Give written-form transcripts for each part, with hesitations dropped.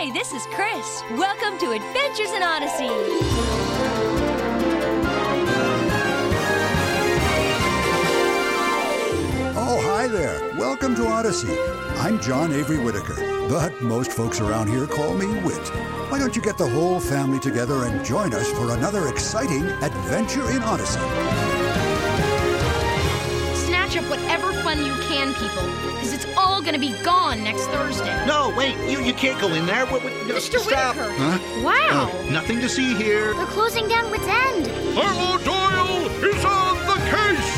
Hi, this is Chris. Welcome to Adventures in Odyssey. Oh, hi there. Welcome to Odyssey. I'm John Avery Whitaker, but most folks around here call me Whit. Why don't you get the whole family together and join us for another exciting Adventure in Odyssey? Snatch up whatever fun you can, people, because it's all going to be gone next Thursday. No, wait, you can't go in there. Mr. Stop. Whitaker! Huh? Wow! Nothing to see here. We're closing down Wits End. Harlow Doyle is on the case!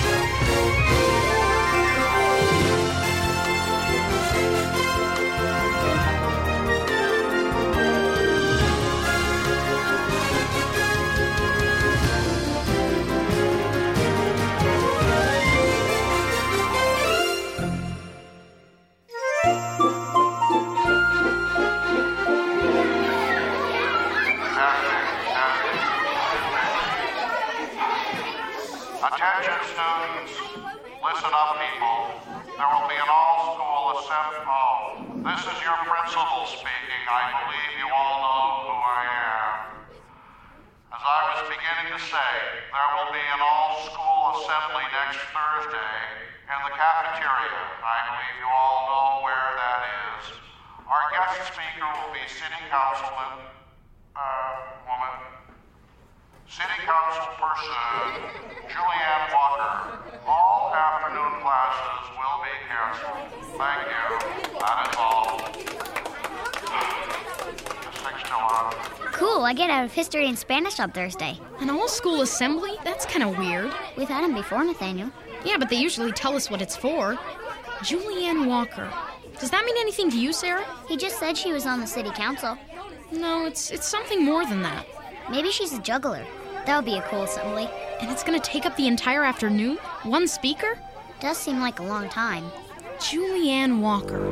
Attention students, listen up people. There will be an all-school assembly. Oh, this is your principal speaking. I believe you all know who I am. As I was beginning to say, there will be an all-school assembly next Thursday in the cafeteria. I believe you all know where that is. Our guest speaker will be City Councilman, City Council person Julianne Walker. All afternoon classes will be canceled. Thank you. That is all. This thing's still on. Cool, I get out of history and Spanish on Thursday. An all-school assembly? That's kind of weird. We've had them before, Nathaniel. Yeah, but they usually tell us what it's for. Julianne Walker. Does that mean anything to you, Sarah? He just said she was on the city council. No, it's something more than that. Maybe she's a juggler. That would be a cool assembly. And it's going to take up the entire afternoon? One speaker? Does seem like a long time. Julianne Walker.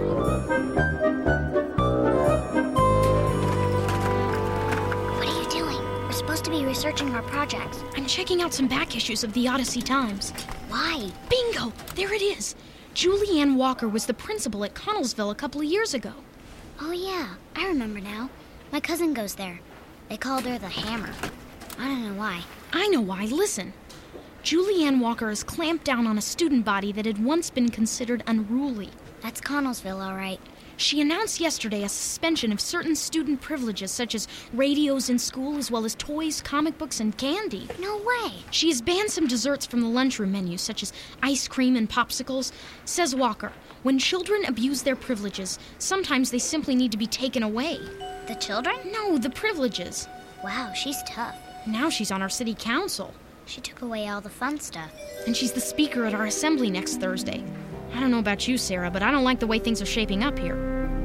What are you doing? We're supposed to be researching our projects. I'm checking out some back issues of the Odyssey Times. Why? Bingo! There it is. Julianne Walker was the principal at Connellsville a couple of years ago. Oh yeah, I remember now. My cousin goes there. They called her the Hammer. I don't know why. I know why. Listen. Julianne Walker has clamped down on a student body that had once been considered unruly. That's Connellsville, all right. She announced yesterday a suspension of certain student privileges, such as radios in school, as well as toys, comic books, and candy. No way. She has banned some desserts from the lunchroom menu, such as ice cream and popsicles. Says Walker, when children abuse their privileges, sometimes they simply need to be taken away. The children? No, the privileges. Wow, she's tough. Now she's on our city council. She took away all the fun stuff. And she's the speaker at our assembly next Thursday. I don't know about you, Sarah, but I don't like the way things are shaping up here.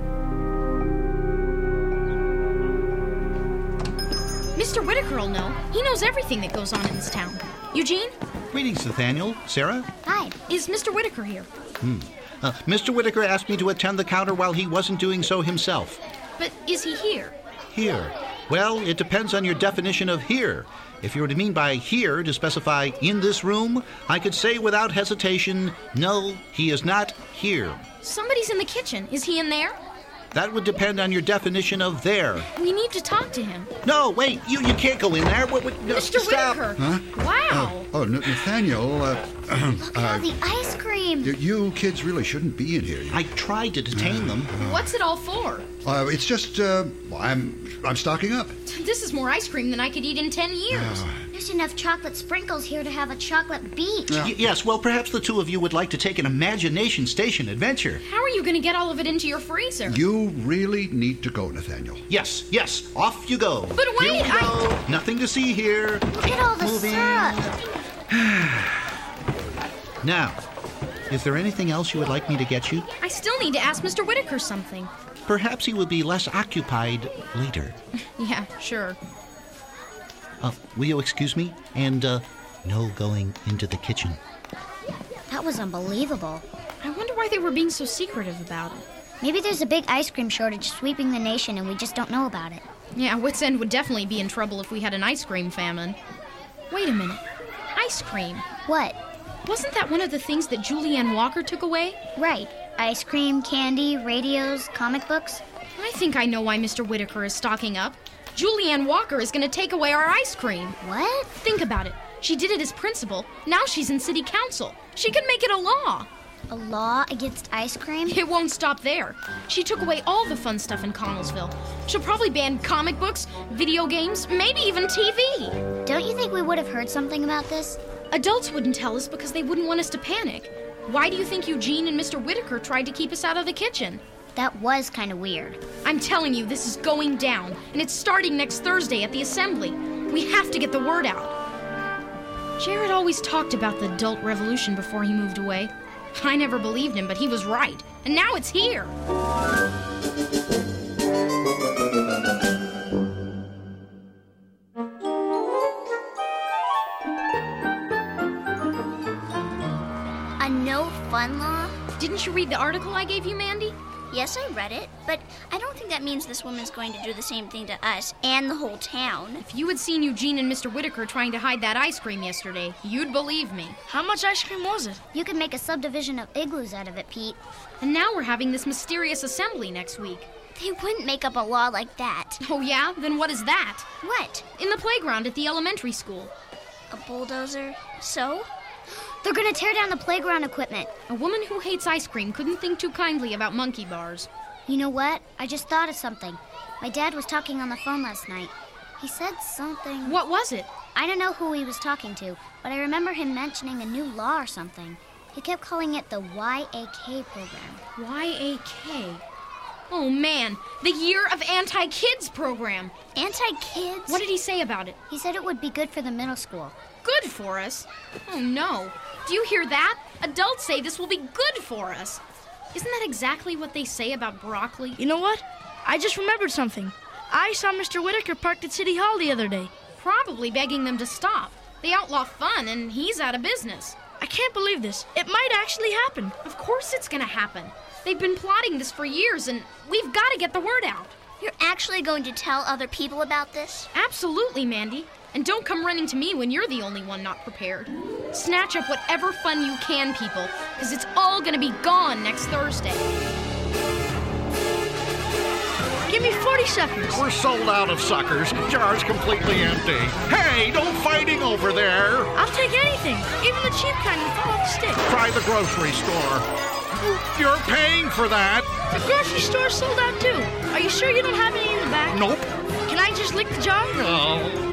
Mr. Whitaker will know. He knows everything that goes on in this town. Eugene? Greetings, Nathaniel. Sarah? Hi. Is Mr. Whitaker here? Mr. Whitaker asked me to attend the counter while he wasn't doing so himself. But is he here? Here. Well, it depends on your definition of here. If you were to mean by here to specify in this room, I could say without hesitation, no, he is not here. Somebody's in the kitchen. Is he in there? That would depend on your definition of there. We need to talk to him. No, wait, you can't go in there. No, Mr. stop. Whitaker! Huh? Wow! Nathaniel, Look at all the ice cream. you kids really shouldn't be in here. I tried to detain them. What's it all for? It's just, I'm stocking up. This is more ice cream than I could eat in 10 years. There's enough chocolate sprinkles here to have a chocolate beach. Yes, well, perhaps the two of you would like to take an imagination station adventure. How are you going to get all of it into your freezer? You really need to go, Nathaniel. Yes, off you go. But wait, Here we go. Nothing to see here. Look at all the Moving. syrup. Now, is there anything else you would like me to get you? I still need to ask Mr. Whitaker something. Perhaps he will be less occupied later. Yeah, sure. Will you excuse me? And, no going into the kitchen. That was unbelievable. I wonder why they were being so secretive about it. Maybe there's a big ice cream shortage sweeping the nation and we just don't know about it. Yeah, Wits End would definitely be in trouble if we had an ice cream famine. Wait a minute. Ice cream. What? Wasn't that one of the things that Julianne Walker took away? Right. Ice cream, candy, radios, comic books. I think I know why Mr. Whitaker is stocking up. Julianne Walker is going to take away our ice cream. What? Think about it. She did it as principal. Now she's in city council. She can make it a law. A law against ice cream? It won't stop there. She took away all the fun stuff in Connellsville. She'll probably ban comic books, video games, maybe even TV. Don't you think we would have heard something about this? Adults wouldn't tell us because they wouldn't want us to panic. Why do you think Eugene and Mr. Whitaker tried to keep us out of the kitchen? That was kind of weird. I'm telling you, this is going down, and it's starting next Thursday at the assembly. We have to get the word out. Jared always talked about the adult revolution before he moved away. I never believed him, but he was right. And now it's here. A no fun law? Didn't you read the article I gave you, Mandy? Yes, I read it, but I don't think that means this woman's going to do the same thing to us and the whole town. If you had seen Eugene and Mr. Whitaker trying to hide that ice cream yesterday, you'd believe me. How much ice cream was it? You could make a subdivision of igloos out of it, Pete. And now we're having this mysterious assembly next week. They wouldn't make up a law like that. Oh, yeah? Then what is that? What? In the playground at the elementary school. A bulldozer? So? They're gonna tear down the playground equipment. A woman who hates ice cream couldn't think too kindly about monkey bars. You know what? I just thought of something. My dad was talking on the phone last night. He said something... What was it? I don't know who he was talking to, but I remember him mentioning a new law or something. He kept calling it the YAK program. YAK? Oh, man. The Year of Anti-Kids program. Anti-kids? What did he say about it? He said it would be good for the middle school. Good for us? Oh, no. Do you hear that? Adults say this will be good for us. Isn't that exactly what they say about broccoli? You know what? I just remembered something. I saw Mr. Whitaker parked at City Hall the other day. Probably begging them to stop. They outlaw fun, and he's out of business. I can't believe this. It might actually happen. Of course it's gonna happen. They've been plotting this for years, and we've got to get the word out. You're actually going to tell other people about this? Absolutely, Mandy. And don't come running to me when you're the only one not prepared. Snatch up whatever fun you can, people, because it's all gonna be gone next Thursday. Give me 40 suckers. We're sold out of suckers. Jar's completely empty. Hey, don't fighting over there. I'll take anything, even the cheap kind and fall off the stick. Try the grocery store. You're paying for that. The grocery store's sold out too. Are you sure you don't have any in the back? Nope. Can I just lick the jar? No.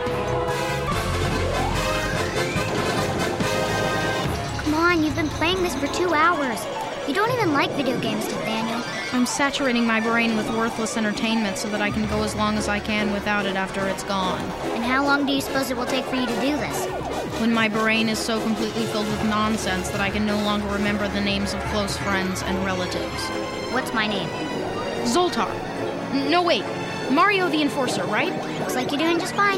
Come on, you've been playing this for 2 hours. You don't even like video games, Nathaniel. I'm saturating my brain with worthless entertainment so that I can go as long as I can without it after it's gone. And how long do you suppose it will take for you to do this? When my brain is so completely filled with nonsense that I can no longer remember the names of close friends and relatives. What's my name? Zoltar. No, wait. Mario the Enforcer, right? Looks like you're doing just fine.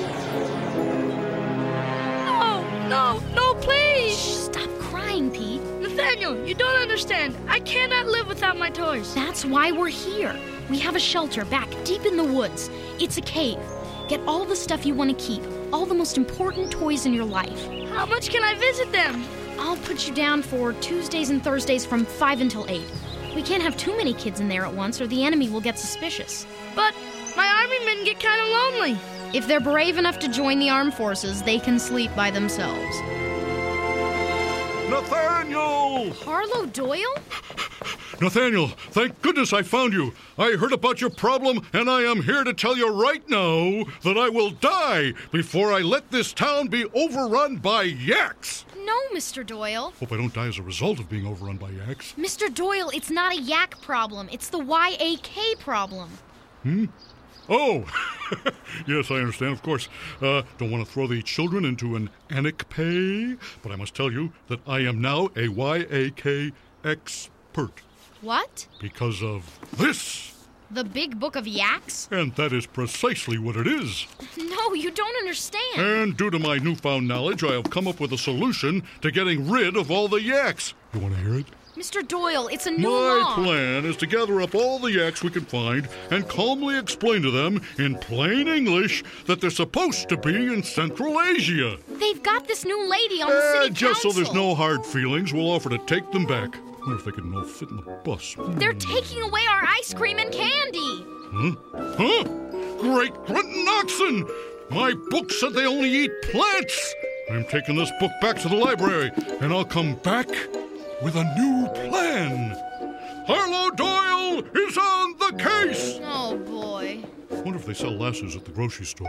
No, please! Shh, stop crying, Pete. Nathaniel, you don't understand. I cannot live without my toys. That's why we're here. We have a shelter back deep in the woods. It's a cave. Get all the stuff you want to keep, all the most important toys in your life. How much can I visit them? I'll put you down for Tuesdays and Thursdays from 5 until 8. We can't have too many kids in there at once or the enemy will get suspicious. But my army men get kind of lonely. If they're brave enough to join the armed forces, they can sleep by themselves. Nathaniel! Harlow Doyle? Nathaniel, thank goodness I found you. I heard about your problem, and I am here to tell you right now that I will die before I let this town be overrun by yaks. No, Mr. Doyle. Hope I don't die as a result of being overrun by yaks. Mr. Doyle, it's not a yak problem. It's the YAK problem. Oh, yes, I understand, of course. Don't want to throw the children into an anecpay, but I must tell you that I am now a YAK expert. What? Because of this. The Big Book of Yaks? And that is precisely what it is. No, you don't understand. And due to my newfound knowledge, I have come up with a solution to getting rid of all the yaks. You want to hear it? Mr. Doyle, it's a new My law. plan is to gather up all the yaks we can find and calmly explain to them in plain English that they're supposed to be in Central Asia. They've got this new lady on the city Just council. so there's no hard feelings, we'll offer to take them back. What if they could all fit in the bus? They're taking away our ice cream and candy. Huh? Great grunting oxen! My book said they only eat plants! I'm taking this book back to the library, and I'll come back with a new plan. Harlow Doyle is on the case! Oh, boy. Wonder if they sell lassos at the grocery store.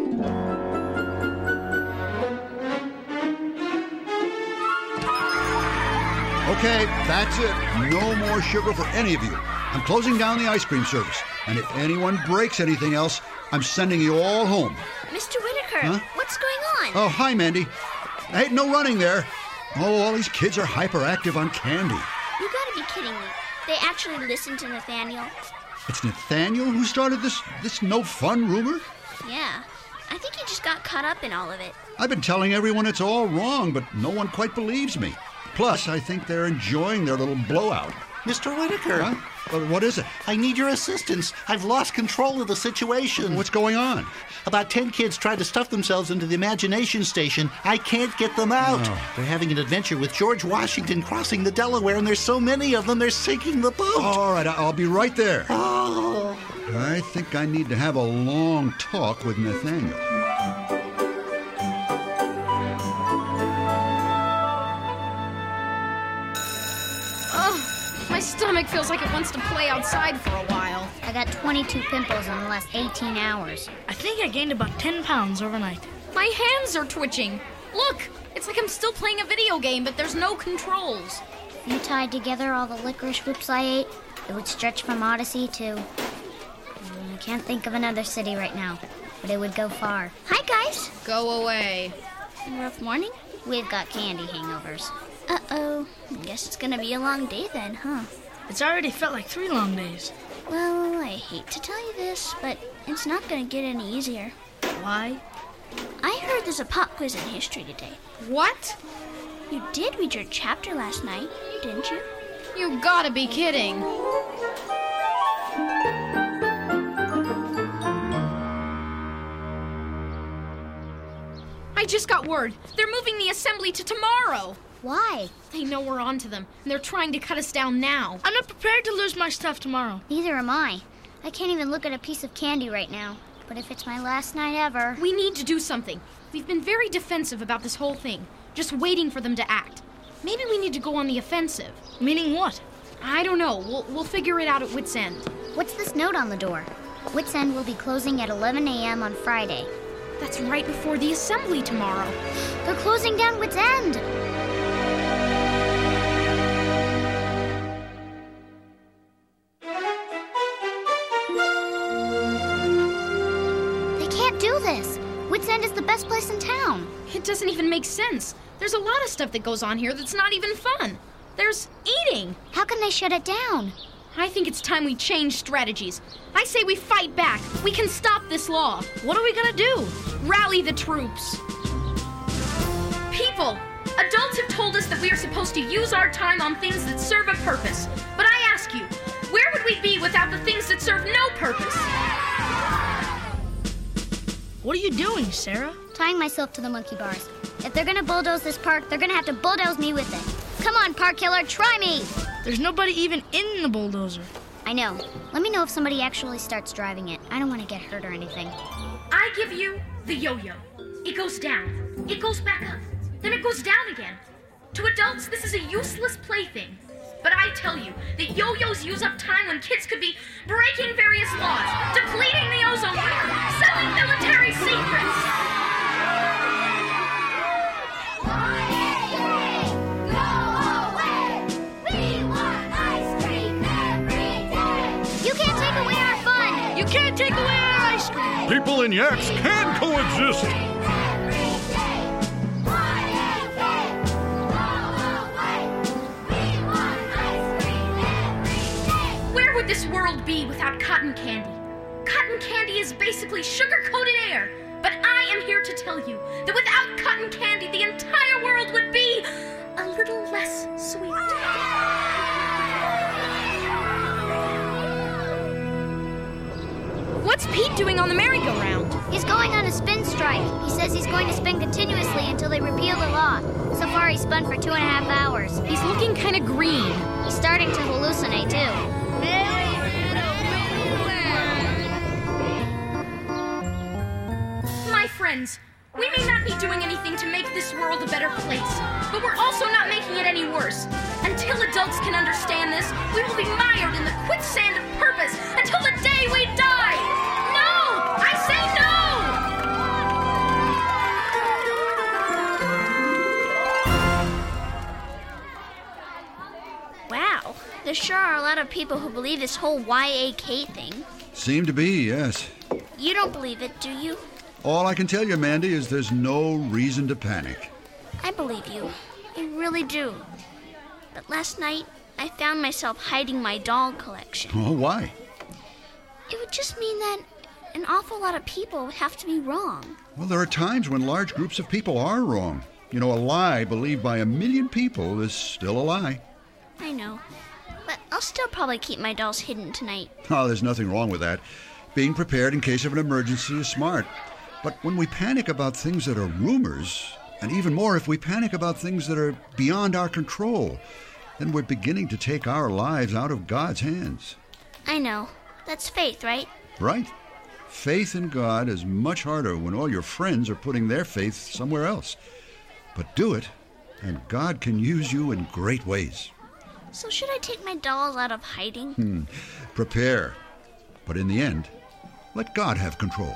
Okay, that's it. No more sugar for any of you. I'm closing down the ice cream service. And if anyone breaks anything else, I'm sending you all home. Mr. Whitaker, Huh? what's going on? Oh, hi, Mandy. Hey, no running there. Oh, all these kids are hyperactive on candy. You gotta be kidding me. They actually listened to Nathaniel? It's Nathaniel who started this no-fun rumor? Yeah. I think he just got caught up in all of it. I've been telling everyone it's all wrong, but no one quite believes me. Plus, I think they're enjoying their little blowout. Mr. Whitaker. Huh? Well, what is it? I need your assistance. I've lost control of the situation. What's going on? About 10 kids tried to stuff themselves into the imagination station. I can't get them out. Oh. They're having an adventure with George Washington crossing the Delaware, and there's so many of them, they're sinking the boat. All right, I'll be right there. Oh. I think I need to have a long talk with Nathaniel. My stomach feels like it wants to play outside for a while. I got 22 pimples in the last 18 hours. I think I gained about 10 pounds overnight. My hands are twitching. Look, it's like I'm still playing a video game, but there's no controls. If you tied together all the licorice whips I ate, it would stretch from Odyssey to... I can't think of another city right now, but it would go far. Hi, guys. Go away. Rough morning? We've got candy hangovers. Uh-oh. Guess it's gonna be a long day then, huh? It's already felt like 3 long days. Well, I hate to tell you this, but it's not gonna get any easier. Why? I heard there's a pop quiz in history today. What? You did read your chapter last night, didn't you? You gotta be kidding. I just got word. They're moving the assembly to tomorrow. Why? They know we're onto them, and they're trying to cut us down now. I'm not prepared to lose my stuff tomorrow. Neither am I. I can't even look at a piece of candy right now. But if it's my last night ever... We need to do something. We've been very defensive about this whole thing, just waiting for them to act. Maybe we need to go on the offensive. Meaning what? I don't know. We'll figure it out at Wits End. What's this note on the door? Wits End will be closing at 11 a.m. on Friday. That's right before the assembly tomorrow. They're closing down Wits End! Do this. Wits End is the best place in town. It doesn't even make sense. There's a lot of stuff that goes on here that's not even fun. There's eating. How can they shut it down? I think it's time we change strategies. I say we fight back. We can stop this law. What are we gonna do? Rally the troops. People, adults have told us that we are supposed to use our time on things that serve a purpose. But I ask you, where would we be without the things that serve no purpose? What are you doing, Sarah? Tying myself to the monkey bars. If they're gonna bulldoze this park, they're gonna have to bulldoze me with it. Come on, park killer, try me! There's nobody even in the bulldozer. I know. Let me know if somebody actually starts driving it. I don't want to get hurt or anything. I give you the yo-yo. It goes down. It goes back up. Then it goes down again. To adults, this is a useless plaything. But I tell you that yo-yos use up time when kids could be breaking various laws, depleting the ozone layer, selling military secrets. You can't take away our fun! You can't take away our ice cream! People in yaks can coexist! Where would this world be without cotton candy? Cotton candy is basically sugar-coated air. But I am here to tell you that without cotton candy, the entire world would be a little less sweet. What's Pete doing on the merry-go-round? He's going on a spin strike. He says he's going to spin continuously until they repeal the law. So far, he's spun for 2.5 hours. He's looking kind of green. He's starting to hallucinate, too. friends. We may not be doing anything to make this world a better place, but we're also not making it any worse. Until adults can understand this, we will be mired in the quicksand of purpose until the day we die. No! I say no! Wow, there sure are a lot of people who believe this whole YAK thing. Seem to be, yes. You don't believe it, do you? All I can tell you, Mandy, is there's no reason to panic. I believe you. I really do. But last night, I found myself hiding my doll collection. Oh, why? It would just mean that an awful lot of people would have to be wrong. Well, there are times when large groups of people are wrong. You know, a lie believed by 1 million people is still a lie. I know. But I'll still probably keep my dolls hidden tonight. Oh, there's nothing wrong with that. Being prepared in case of an emergency is smart. But when we panic about things that are rumors, and even more if we panic about things that are beyond our control, then we're beginning to take our lives out of God's hands. I know. That's faith, right? Right. Faith in God is much harder when all your friends are putting their faith somewhere else. But do it, and God can use you in great ways. So should I take my dolls out of hiding? Prepare. But in the end, let God have control.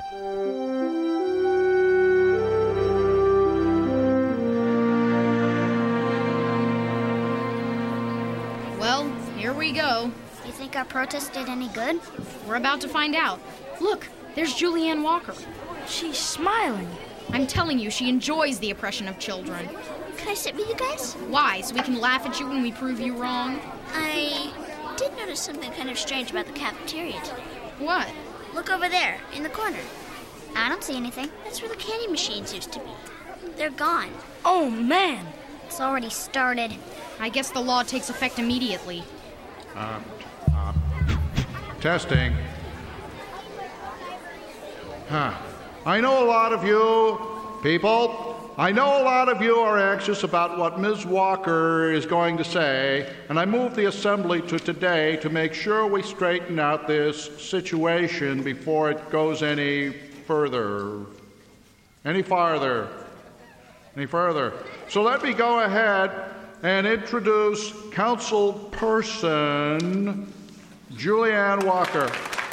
Well, here we go. You think our protest did any good? We're about to find out. Look, there's Julianne Walker. She's smiling. I'm telling you, she enjoys the oppression of children. Can I sit with you guys? Why? So we can laugh at you when we prove you wrong? I did notice something kind of strange about the cafeteria today. What? Look over there, in the corner. I don't see anything. That's where the candy machines used to be. They're gone. Oh, man. It's already started. I guess the law takes effect immediately. Testing. I know a lot of you people. I know a lot of you are anxious about what Ms. Walker is going to say, and I moved the assembly to today to make sure we straighten out this situation before it goes any further. Any farther. So let me go ahead and introduce Councilperson Julianne Walker.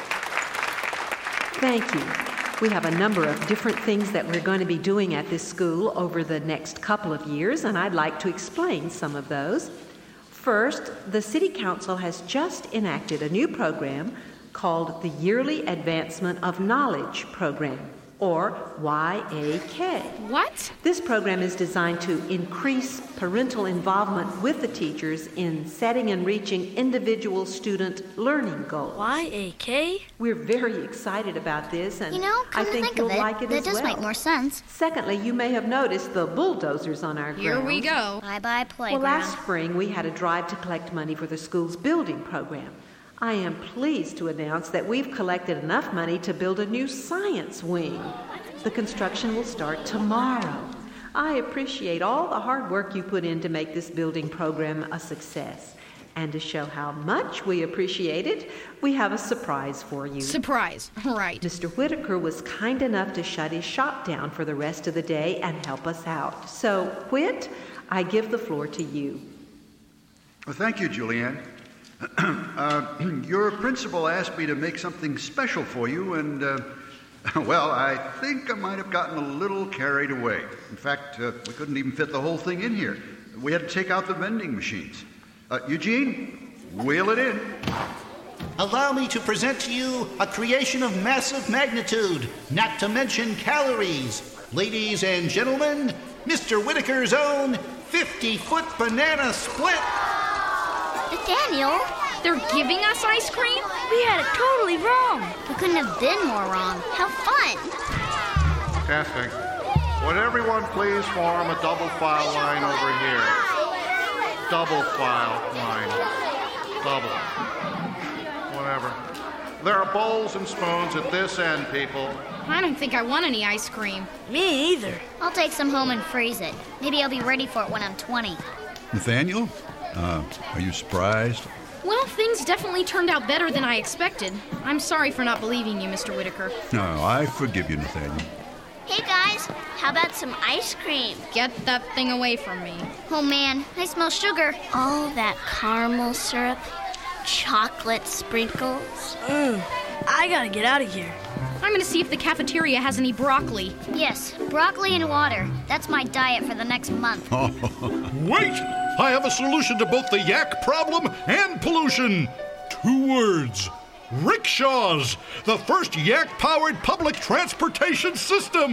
Thank you. We have a number of different things that we're going to be doing at this school over the next couple of years, and I'd like to explain some of those. First, the City Council has just enacted a new program called the Yearly Advancement of Knowledge Program, or YAK. What? This program is designed to increase parental involvement with the teachers in setting and reaching individual student learning goals. YAK? We're very excited about this, and I think you'll like it as well. That does make more sense. Secondly, you may have noticed the bulldozers on our grounds. Here we go. Bye-bye playground. Well, last spring we had a drive to collect money for the school's building program. I am pleased to announce that we've collected enough money to build a new science wing. The construction will start tomorrow. I appreciate all the hard work you put in to make this building program a success. And to show how much we appreciate it, we have a surprise for you. Surprise, right. Mr. Whitaker was kind enough to shut his shop down for the rest of the day and help us out. So, Whit, I give the floor to you. Well, thank you, Julianne. Your principal asked me to make something special for you, and, well, I think I might have gotten a little carried away. In fact, we couldn't even fit the whole thing in here. We had to take out the vending machines. Eugene, wheel it in. Allow me to present to you a creation of massive magnitude, not to mention calories. Ladies and gentlemen, Mr. Whitaker's own 50-foot banana split. Nathaniel? They're giving us ice cream? We had it totally wrong. We couldn't have been more wrong. How fun. Testing. Would everyone please form a double file line over here? Double file line. Double. Whatever. There are bowls and spoons at this end, people. I don't think I want any ice cream. Me either. I'll take some home and freeze it. Maybe I'll be ready for it when I'm 20. Nathaniel, are you surprised? Well, things definitely turned out better than I expected. I'm sorry for not believing you, Mr. Whitaker. No, I forgive you, Nathaniel. Hey guys, how about some ice cream? Get that thing away from me. Oh man, I smell sugar. All that caramel syrup, chocolate sprinkles. I gotta get out of here. I'm gonna see if the cafeteria has any broccoli. Yes, broccoli and water. That's my diet for the next month. Wait! I have a solution to both the yak problem and pollution. 2 words. Rickshaws, the first yak-powered public transportation system.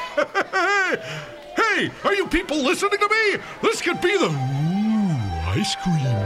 Hey, are you people listening to me? This could be the ice cream.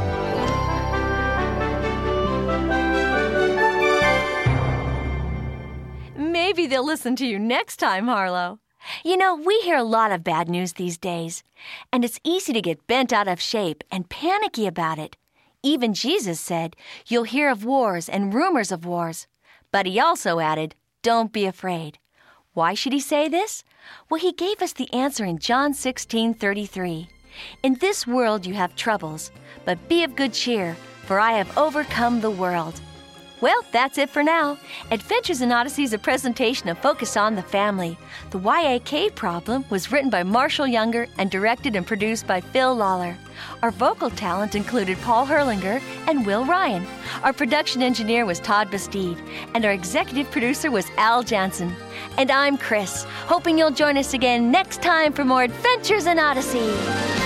Maybe they'll listen to you next time, Harlow. You know, we hear a lot of bad news these days, and it's easy to get bent out of shape and panicky about it. Even Jesus said, you'll hear of wars and rumors of wars. But he also added, don't be afraid. Why should he say this? Well, he gave us the answer in John 16:33. In this world you have troubles, but be of good cheer, for I have overcome the world. Well, that's it for now. Adventures in Odyssey is a presentation of Focus on the Family. The YA Cave Problem was written by Marshall Younger and directed and produced by Phil Lawler. Our vocal talent included Paul Herlinger and Will Ryan. Our production engineer was Todd Bastide, and our executive producer was Al Jansen. And I'm Chris, hoping you'll join us again next time for more Adventures in Odyssey.